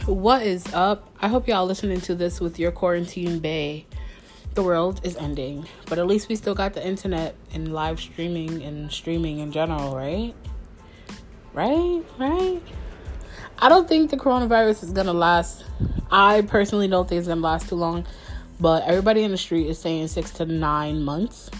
What is up? I hope y'all listening to this with your quarantine bae. The world is ending, but at least we still got the internet and live streaming and streaming in general, right? Right? I don't think the coronavirus is gonna last. I personally don't think it's gonna last too long, but everybody in the street is saying 6 to 9 months.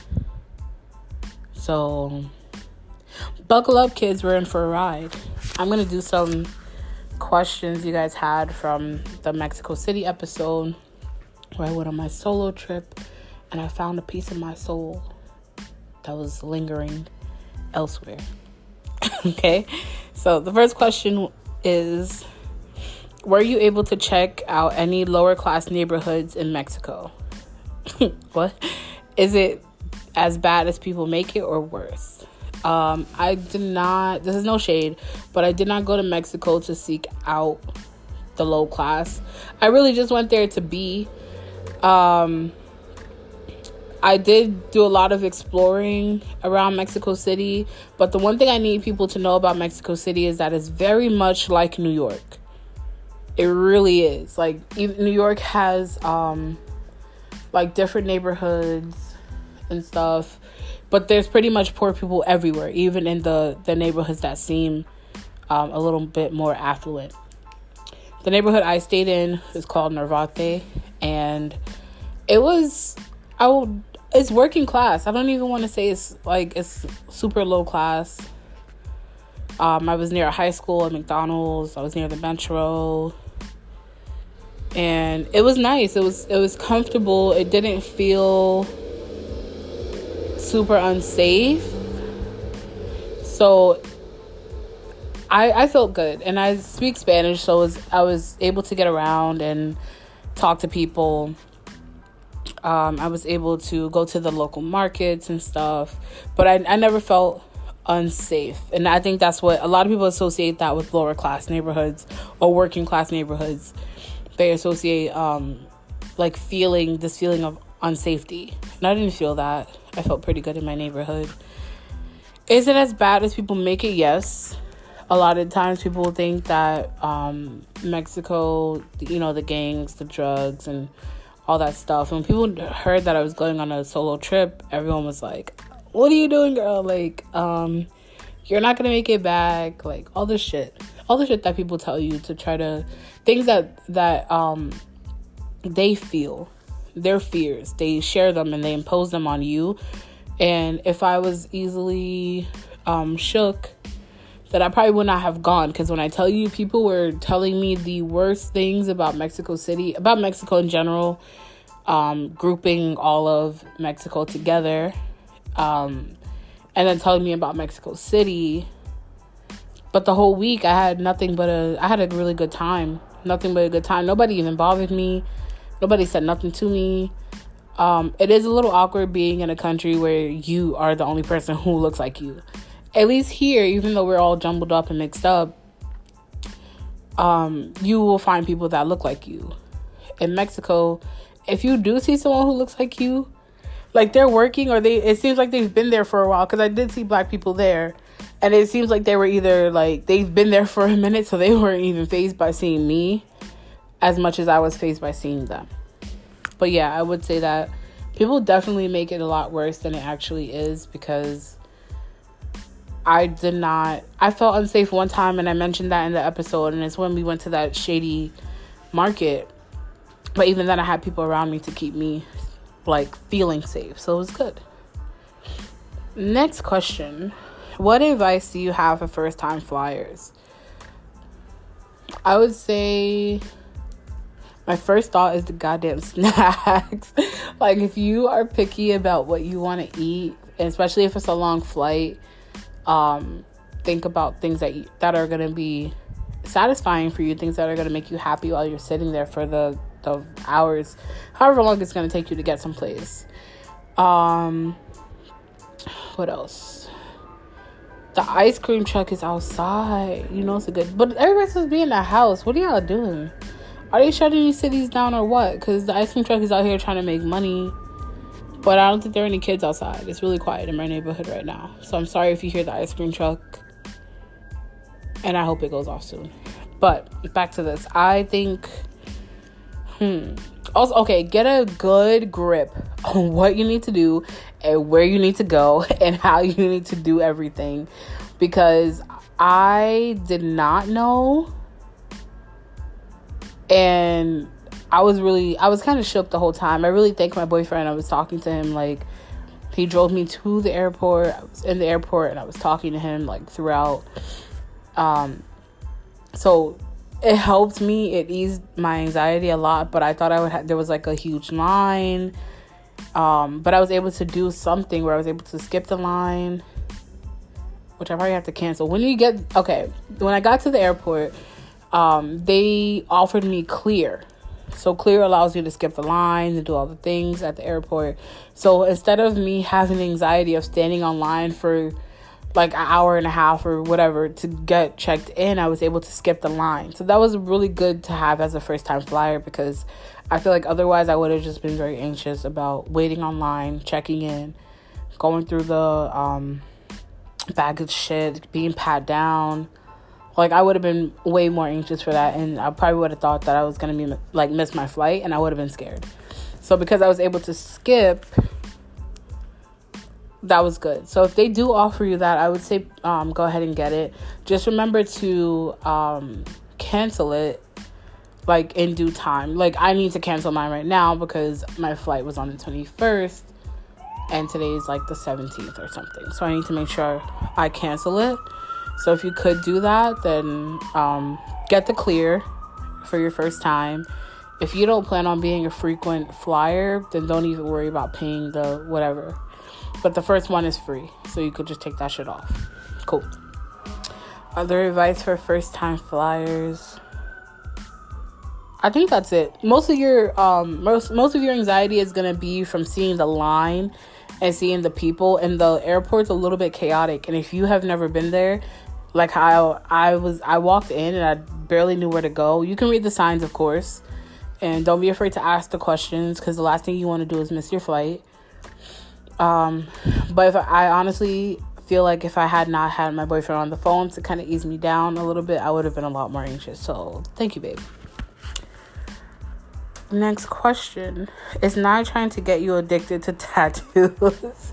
So buckle up, kids. We're in for a ride. I'm gonna do some questions you guys had from the Mexico City episode where I went on my solo trip and I found a piece of my soul that was lingering elsewhere. Okay, so the first question is, were you able to check out any lower class neighborhoods in Mexico? What? Is it as bad as people make it or worse? I did not, this is no shade, but I did not go to Mexico to seek out the low class. I really just went there to be. I did do a lot of exploring around Mexico City, but the one thing I need people to know about Mexico City is that it's very much like New York. It really is. Like, even New York has like different neighborhoods and stuff, but there's pretty much poor people everywhere, even in the neighborhoods that seem a little bit more affluent. The neighborhood I stayed in is called Narvarte, and it's working class. I don't even want to say it's super low class. I was near a high school, a McDonald's. I was near the Metro, and it was nice. It was comfortable. It didn't feel super unsafe. So I felt good, and I speak Spanish, so I was able to get around and talk to people. I was able to go to the local markets and stuff, but I never felt unsafe. And I think that's what a lot of people associate that with lower class neighborhoods or working class neighborhoods. They associate feeling of unsafety, and I didn't feel that. I felt pretty good in my neighborhood. Is it as bad as people make it? Yes. A lot of times people think that Mexico, the gangs, the drugs, and all that stuff. When people heard that I was going on a solo trip, everyone was like, "What are you doing, girl? You're not gonna make it back." Like, all the shit that people tell you to try to, things that they feel, their fears, they share them and they impose them on you. And if I was easily shook, that I probably would not have gone, because when I tell you, people were telling me the worst things about Mexico City, about Mexico in general, grouping all of Mexico together, and then telling me about Mexico City. But the whole week I had I had a really good time. Nothing but a good time. Nobody even bothered me. Nobody said nothing to me. It is a little awkward being in a country where you are the only person who looks like you. At least here, even though we're all jumbled up and mixed up, you will find people that look like you. In Mexico, if you do see someone who looks like you, like they're working, or it seems like they've been there for a while, because I did see black people there, and it seems like they were either they've been there for a minute, so they weren't even fazed by seeing me as much as I was fazed by seeing them. But yeah, I would say that people definitely make it a lot worse than it actually is, because I felt unsafe one time, and I mentioned that in the episode, and it's when we went to that shady market. But even then, I had people around me to keep me feeling safe, so it was good. Next question: what advice do you have for first-time flyers? I would say my first thought is the goddamn snacks. If you are picky about what you want to eat, and especially if it's a long flight, think about things that are going to be satisfying for you, things that are going to make you happy while you're sitting there for the hours, however long it's going to take you to get someplace. What else? The ice cream truck is outside. It's a good, but everybody's supposed to be in the house. What are y'all doing? Are they shutting these cities down or what? Because the ice cream truck is out here trying to make money. But I don't think there are any kids outside. It's really quiet in my neighborhood right now. So I'm sorry if you hear the ice cream truck. And I hope it goes off soon. But back to this. I think, also, okay, get a good grip on what you need to do and where you need to go and how you need to do everything. Because I did not know. And I was kind of shook the whole time. I really thank my boyfriend. I was talking to him, like, he drove me to the airport. I was in the airport and I was talking to him, like, throughout. So it helped me. It eased my anxiety a lot, but I thought there was like a huge line. But I was able to do something where I was able to skip the line, which I probably have to cancel. When I got to the airport, they offered me Clear. So Clear allows you to skip the lines and do all the things at the airport. So instead of me having anxiety of standing online for like an hour and a half or whatever to get checked in, I was able to skip the line. So that was really good to have as a first time flyer, because I feel like otherwise I would have just been very anxious about waiting online, checking in, going through the baggage shit, being pat down. Like, I would have been way more anxious for that, and I probably would have thought that I was going to be, like, miss my flight, and I would have been scared. So because I was able to skip, that was good. So if they do offer you that, I would say go ahead and get it. Just remember to cancel it, like, in due time. Like, I need to cancel mine right now because my flight was on the 21st, and today is, like, the 17th or something. So I need to make sure I cancel it. So if you could do that, then get the Clear for your first time. If you don't plan on being a frequent flyer, then don't even worry about paying the whatever. But the first one is free, so you could just take that shit off. Cool. Other advice for first time flyers? I think that's it. Most of your anxiety is gonna be from seeing the line and seeing the people, and the airport's a little bit chaotic. And if you have never been there, like how I walked in and I barely knew where to go. You can read the signs, of course, and don't be afraid to ask the questions, because the last thing you want to do is miss your flight. But I honestly feel like if I had not had my boyfriend on the phone to kind of ease me down a little bit, I would have been a lot more anxious. So thank you, babe. Next question. Is Nye trying to get you addicted to tattoos?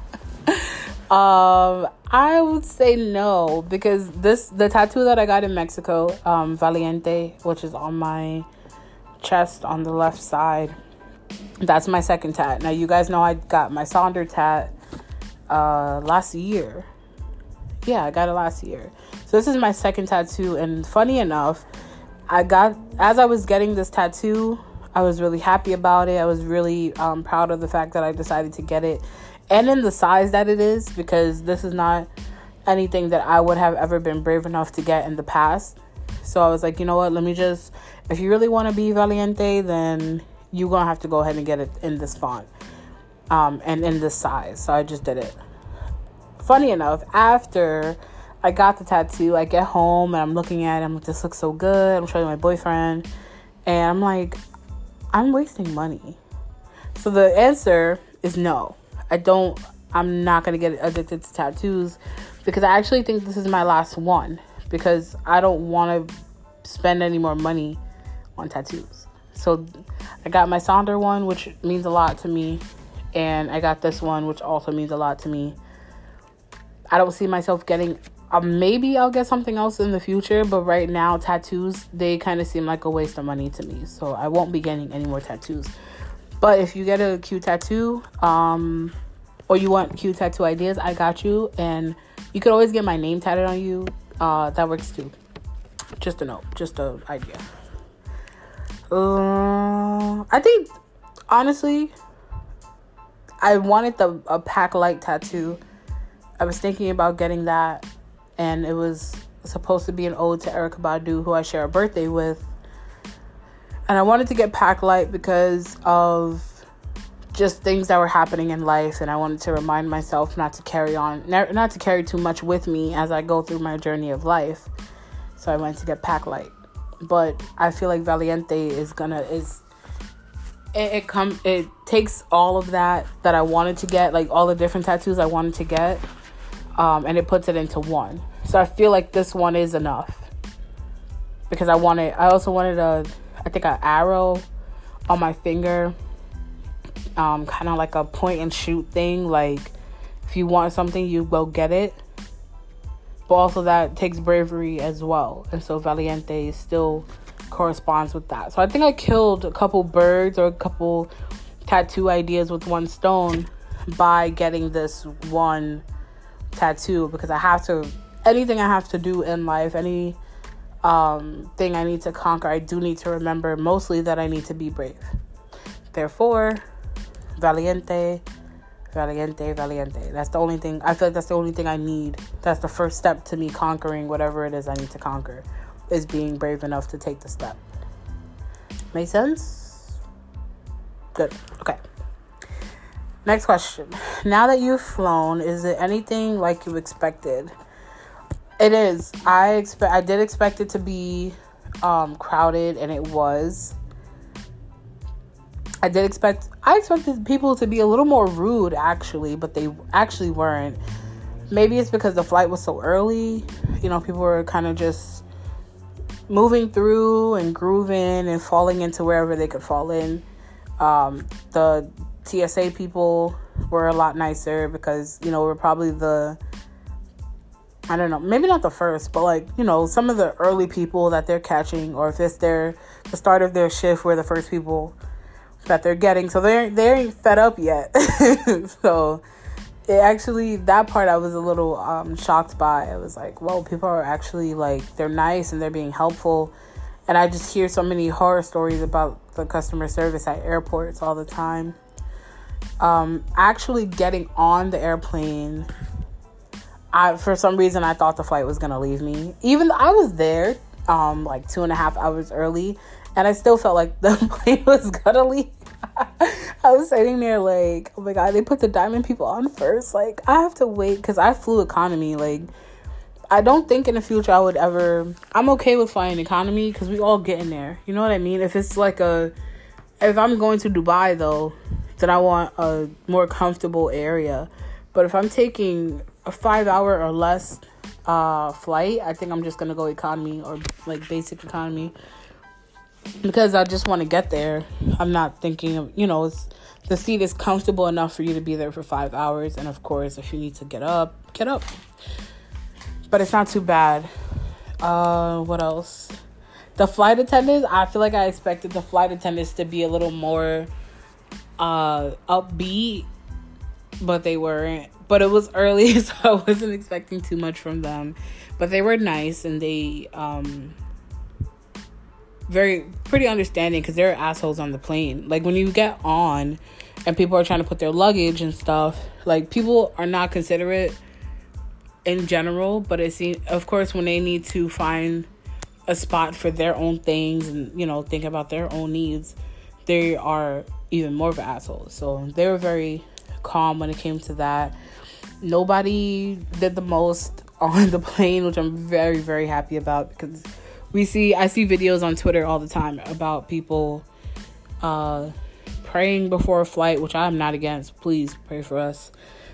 I would say no, because the tattoo that I got in Mexico, Valiente, which is on my chest on the left side, that's my second tat. Now, you guys know I got my Sonder tat last year. Yeah, I got it last year. So this is my second tattoo, and funny enough, as I was getting this tattoo, I was really happy about it. I was really proud of the fact that I decided to get it, and in the size that it is, because this is not anything that I would have ever been brave enough to get in the past. So I was like, you know what, if you really want to be Valiente, then you're going to have to go ahead and get it in this font and in this size. So I just did it. Funny enough, after I got the tattoo, I get home and I'm looking at it. I'm like, this looks so good. I'm showing my boyfriend, and I'm like, I'm wasting money. So the answer is no. I'm not going to get addicted to tattoos, because I actually think this is my last one, because I don't want to spend any more money on tattoos. So I got my Sonder one, which means a lot to me, and I got this one, which also means a lot to me. I don't see myself getting, maybe I'll get something else in the future, but right now tattoos, they kind of seem like a waste of money to me, so I won't be getting any more tattoos. But if you get a cute tattoo, or you want cute tattoo ideas, I got you. And you could always get my name tatted on you. That works too. Just a note. Just an idea. I think, honestly, I wanted a Pack Light tattoo. I was thinking about getting that. And it was supposed to be an ode to Erykah Badu, who I share a birthday with. And I wanted to get Pack Light because of just things that were happening in life, and I wanted to remind myself not to carry too much with me as I go through my journey of life. So I went to get Pack Light. But I feel like Valiente it takes all of that I wanted to get, like all the different tattoos I wanted to get, and it puts it into one. So I feel like this one is enough, because I also wanted I think an arrow on my finger, kind of like a point and shoot thing. Like, if you want something, you go get it. But also that takes bravery as well. And so Valiente still corresponds with that. So I think I killed a couple birds or a couple tattoo ideas with one stone by getting this one tattoo, because anything I have to do in life, any thing I need to conquer, I do need to remember mostly that I need to be brave. Therefore, Valiente. That's the only thing. I feel like that's the only thing I need. That's the first step to me conquering whatever it is I need to conquer, is being brave enough to take the step. Make sense? Good. Okay. Next question. Now that you've flown, is it anything like you expected? It is. I did expect it to be crowded, and it was. I expected people to be a little more rude, actually, but they actually weren't. Maybe it's because the flight was so early. You know, people were kind of just moving through and grooving and falling into wherever they could fall in. The TSA people were a lot nicer because, you know, we're probably I don't know, maybe not the first, but like, you know, some of the early people that they're catching, or if it's the start of their shift, we're the first people that they're getting. So they ain't fed up yet. So that part I was a little shocked by. I was like, well, people are actually like, they're nice and they're being helpful. And I just hear so many horror stories about the customer service at airports all the time. Actually getting on the airplane, for some reason I thought the flight was gonna leave me. Even though I was there like 2.5 hours early, and I still felt like the plane was gonna leave. I was sitting there like, oh my God, they put the diamond people on first. Like, I have to wait, because I flew economy. Like, I don't think in the future I'm okay with flying economy, because we all get in there. You know what I mean? If it's like if I'm going to Dubai, though, then I want a more comfortable area. But if I'm taking a 5-hour or less flight, I think I'm just going to go economy, or like basic economy, because I just want to get there. I'm not thinking of, you know, the seat is comfortable enough for you to be there for 5 hours. And of course, if you need to get up. But it's not too bad. What else? The flight attendants, I feel like I expected the flight attendants to be a little more upbeat, but they weren't. But it was early, so I wasn't expecting too much from them. But they were nice, and they pretty understanding, because they're assholes on the plane. Like, when you get on and people are trying to put their luggage and stuff, like, people are not considerate in general, but it seems, of course, when they need to find a spot for their own things and, you know, think about their own needs, they are even more of assholes. So they were very calm when it came to that. Nobody did the most on the plane, which I'm very, very happy about, because I see videos on Twitter all the time about people praying before a flight, which I'm not against. Please pray for us.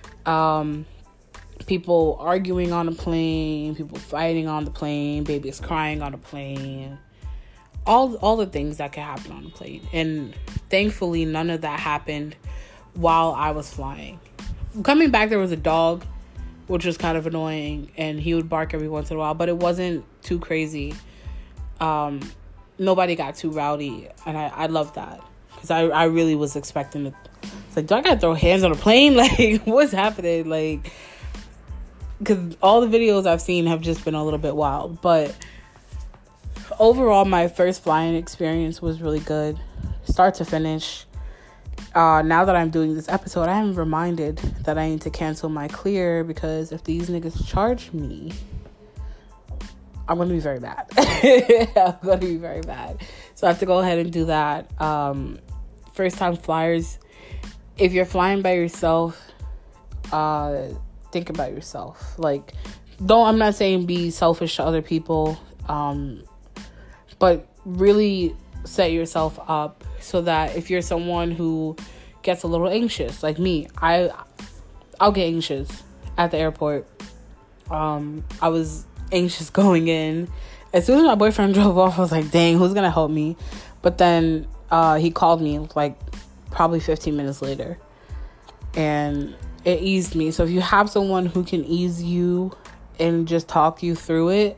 People arguing on the plane, people fighting on the plane, babies crying on the plane, all the things that can happen on the plane. And thankfully, none of that happened while I was flying. Coming back, there was a dog, which was kind of annoying, and he would bark every once in a while, but it wasn't too crazy. Nobody got too rowdy, and I love that, because I really was expecting it. It's like, do I gotta throw hands on a plane? Like, what's happening? Like, because all the videos I've seen have just been a little bit wild. But overall, my first flying experience was really good, start to finish. Now that I'm doing this episode, I am reminded that I need to cancel my Clear, because if these niggas charge me, I'm going to be very bad. I'm going to be very bad. So I have to go ahead and do that. First time flyers, if you're flying by yourself, think about yourself. Like, I'm not saying be selfish to other people, but really set yourself up so that if you're someone who gets a little anxious, like me, I'll get anxious at the airport. I was anxious going in, As soon as my boyfriend drove off, I was like, dang, who's gonna help me? But then he called me like probably 15 minutes later, and it eased me. So if you have someone who can ease you and just talk you through it,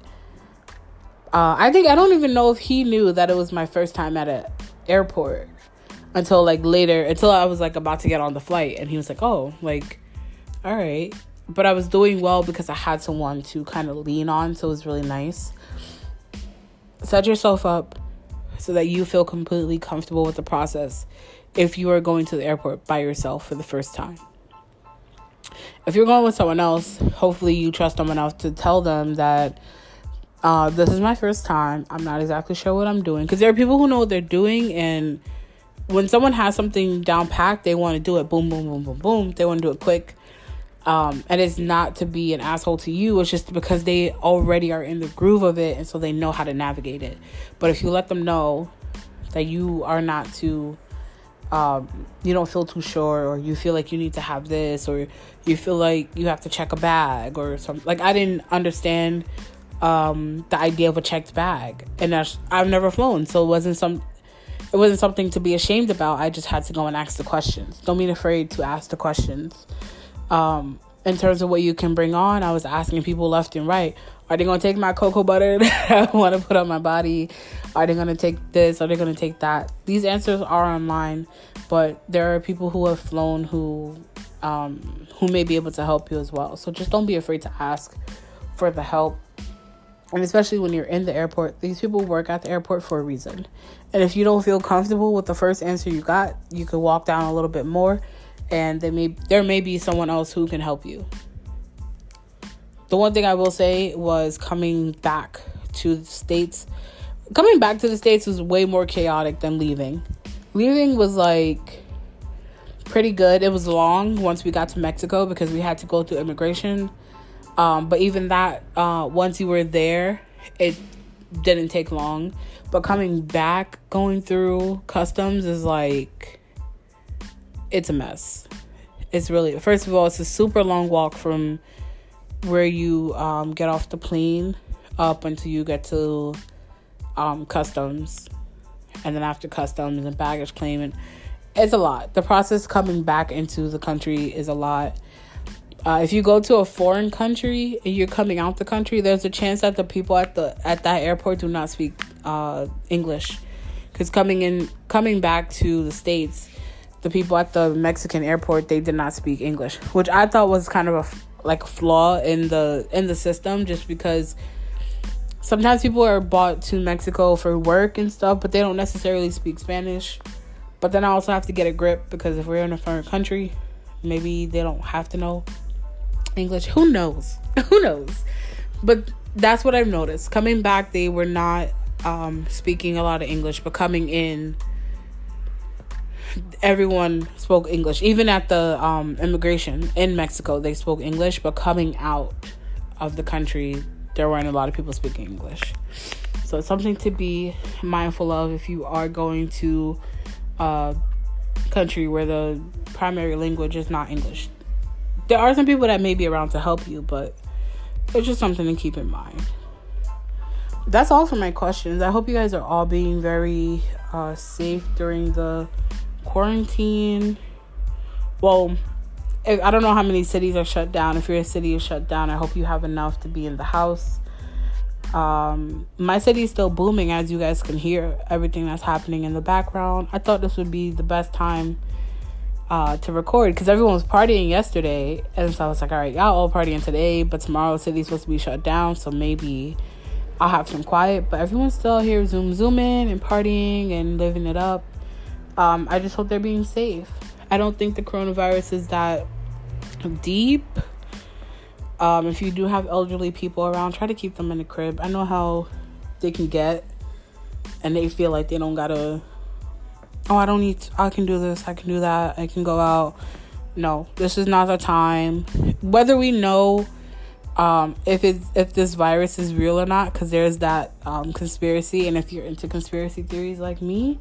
I don't even know if he knew that it was my first time at an airport until like later, until I was like about to get on the flight, and he was like, oh, like, all right. But I was doing well because I had someone to kind of lean on, so it was really nice. Set yourself up so that you feel completely comfortable with the process if you are going to the airport by yourself for the first time. If you're going with someone else, hopefully you trust them enough to tell them that this is my first time. I'm not exactly sure what I'm doing. Because there are people who know what they're doing, and when someone has something down packed, they want to do it boom, boom, boom, boom, boom. They want to do it quick. And it's not to be an asshole to you. It's just because they already are in the groove of it, and so they know how to navigate it. But if you let them know that you are not too, you don't feel too sure, or you feel like you need to have this, or you feel like you have to check a bag or something. Like, I didn't understand the idea of a checked bag, and I've never flown, so it wasn't something to be ashamed about. I just had to go and ask the questions. Don't be afraid to ask the questions. In terms of what you can bring on, I was asking people left and right. Are they going to take my cocoa butter that I want to put on my body? Are they going to take this? Are they going to take that? These answers are online, but there are people who have flown who may be able to help you as well. So just don't be afraid to ask for the help. And especially when you're in the airport, these people work at the airport for a reason. And if you don't feel comfortable with the first answer you got, you could walk down a little bit more, and there may be someone else who can help you. The one thing I will say was coming back to the States. Coming back to the States was way more chaotic than leaving. Leaving was like pretty good. It was long once we got to Mexico because we had to go through immigration. But even that, once you were there, it didn't take long. But coming back, going through customs is like, it's a mess. It's really, first of all, it's a super long walk from where you get off the plane up until you get to customs. And then after customs and baggage claim, and it's a lot. The process coming back into the country is a lot. If you go to a foreign country and you're coming out the country, there's a chance that the people at that airport do not speak English. Because coming back to the States, the people at the Mexican airport, they did not speak English, which I thought was kind of a flaw in the system, just because sometimes people are brought to Mexico for work and stuff, but they don't necessarily speak Spanish. But then I also have to get a grip, because if we're in a foreign country, maybe they don't have to know English. Who knows? But that's what I've noticed. Coming back, they were not speaking a lot of English, but coming in, everyone spoke English. Even at the immigration in Mexico, they spoke English, but coming out of the country, there weren't a lot of people speaking English. So it's something to be mindful of if you are going to a country where the primary language is not English. There are some people that may be around to help you, but it's just something to keep in mind. That's all for my questions. I hope you guys are all being very safe during the quarantine. Well, I don't know how many cities are shut down. If your city is shut down, I hope you have enough to be in the house. My city is still booming, as you guys can hear everything that's happening in the background. I thought this would be the best time to record, because everyone was partying yesterday, and so I was like, all right, y'all all partying today, but tomorrow the city's supposed to be shut down, so maybe I'll have some quiet. But everyone's still here zooming and partying and living it up. I just hope they're being safe. I don't think the coronavirus is that deep. If you do have elderly people around, try to keep them in the crib. I know how they can get, and they feel like they don't gotta, I can do this, I can do that, I can go out. No, this is not the time. Whether we know if this virus is real or not, because there's that conspiracy, and if you're into conspiracy theories like me,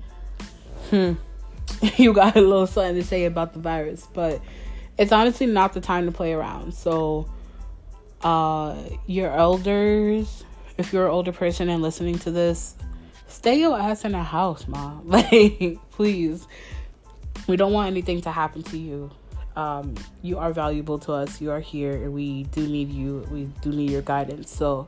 you got a little something to say about the virus. But it's honestly not the time to play around. So your elders, if you're an older person and listening to this, stay your ass in the house, mom. Like, please. We don't want anything to happen to you. You are valuable to us. You are here, and we do need you. We do need your guidance. So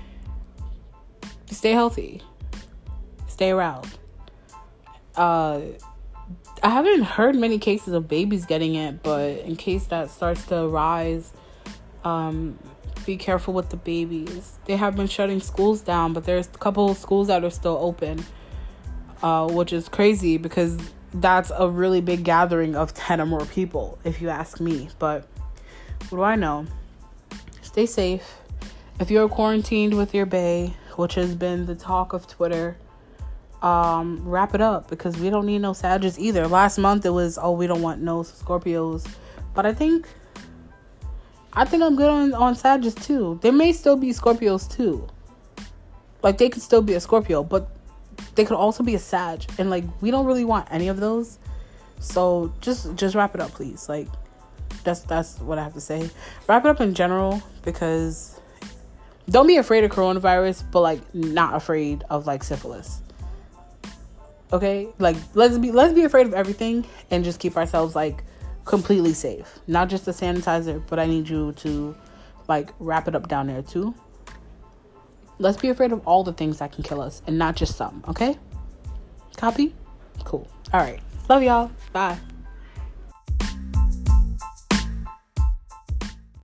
stay healthy. Stay around. I haven't heard many cases of babies getting it, but in case that starts to rise, be careful with the babies. They have been shutting schools down, but there's a couple of schools that are still open, which is crazy because that's a really big gathering of 10 or more people, if you ask me. But what do I know? Stay safe. If you're quarantined with your bae, which has been the talk of Twitter, wrap it up, because we don't need no Sagittarius either. Last month it was, we don't want no Scorpios. But I think I'm good on Sagittarius too. There may still be Scorpios too. Like, they could still be a Scorpio, but they could also be a Sag, and like, we don't really want any of those. So just wrap it up, please. Like, that's what I have to say. Wrap it up in general, because don't be afraid of coronavirus, but like, not afraid of like syphilis. Okay, like, let's be afraid of everything and just keep ourselves like completely safe. Not just the sanitizer, but I need you to like wrap it up down there too. Let's be afraid of all the things that can kill us and not just some, okay? Copy? Cool. All right. Love y'all. Bye.